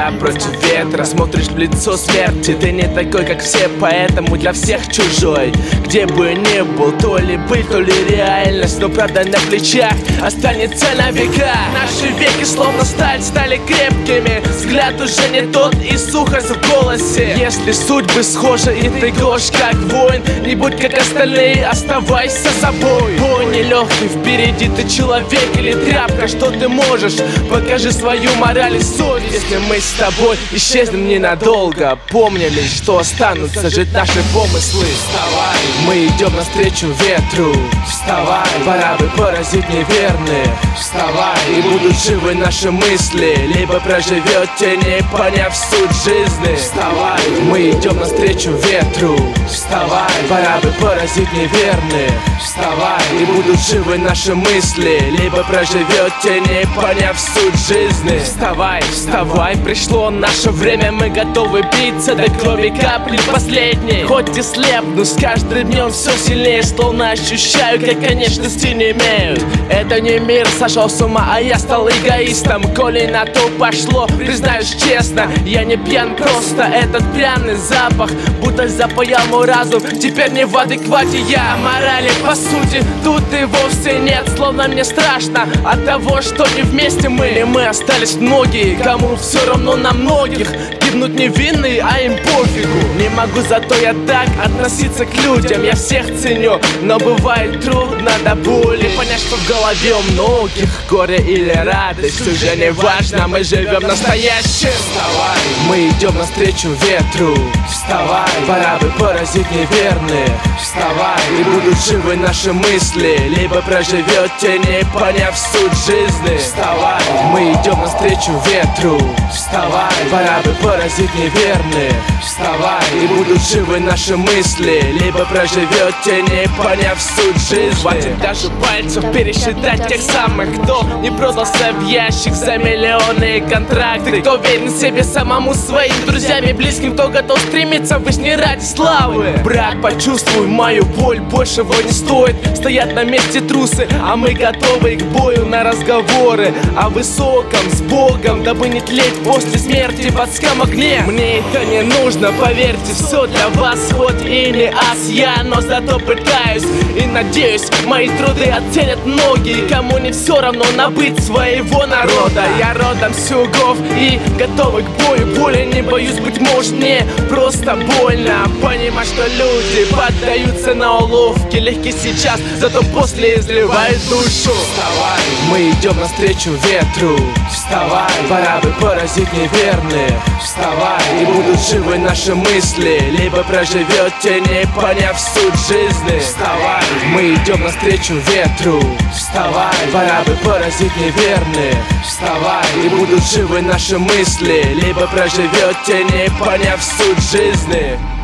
я против ветра. Смотришь в лицо смерти, ты не такой, как все, поэтому для всех чужой. Где бы ни был, то ли быль, то ли реальность, но правда на плечах останется на века. Наши веки словно сталь стали крепкими, взгляд уже не тот и сухость в голосе. Если судьбы схожи и ты гож как воин, не будь как остальные, оставайся собой. Бой нелегкий впереди, ты человек или тряпка, что ты можешь? Покажи свою мораль и совесть. Если мы с тобой исчезнем ненадолго, помни лишь, что останутся жить наши помыслы. Вставай, мы идем навстречу ветру. Вставай, пора бы поразить неверных. Вставай, и будут живы наши мысли, либо проживете, не поняв суть жизни. Вставай, мы идем навстречу ветру. Вставай, пора бы поразить неверных. Вставай, и будут живы наши мысли, либо проживете, не поняв суть жизни. Вставай, вставай, пришло наше время, мы готовы биться до крови капли последней. Хоть и слепну с каждым днем все сильнее, словно ощущаю, как конечности не имеют. Это не мир сошел с ума, а я стал эгоистом. Коли на то пошло, признаюсь честно, я не пьян, просто этот пьяный запах будто запаял мой разум. Теперь не в адеквате я, морали по сути тут и вовсе нет. Словно мне страшно от того, что не вместе мы. И мы остались многие, кому все равно на многих. Гибнут невинные, а им пофигу. Не могу, зато я так относиться к людям. Я всех ценю, но бывает трудно до боли понять, что в голове у многих горе или радость уже не важно, мы живем настоящим. Вставай, мы идем навстречу ветру. Вставай, пора бы поразить неверных. Вставай, и будут живы наши мысли, либо проживете, не поняв суть жизни. Вставай, мы идем навстречу ветру. Вставай, пора бы поразить неверных. Вставай, и будут живы наши мысли, либо проживете, не поняв суть жизни. Хватит даже пальцев пересчитать тех самых, кто не продался в ящик за миллионы контракты, кто верен себе самому, своим друзьям и близким, кто готов стремиться выше не ради славы. Брат, почувствуй мою боль, большего не стоит стоять на месте трусы, а мы готовы к бою на разговоры о высоком с Богом, дабы не тлеть после смерти в адском огне. Мне это не нужно, поверьте, все для вас, хоть и не ас я, но зато пытаюсь и надеюсь, мои труды оценят многие, кому не все равно набыть своего народа. Я родом с югов и готовы к бою, более не боюсь, быть может мне просто больно понимать, что люди поддаются на уловки, легкие сейчас, зато после изливают душу. Вставай, мы идем навстречу ветру. Вставай, пора бы поразить неверных. Вставай, и будут живы наши мысли, либо проживете, не поняв суть жизни. Вставай, мы идем навстречу ветру. Вставай, пора бы поразить неверных. Вставай, и будут живы наши мысли, либо проживете, не поняв суть жизни.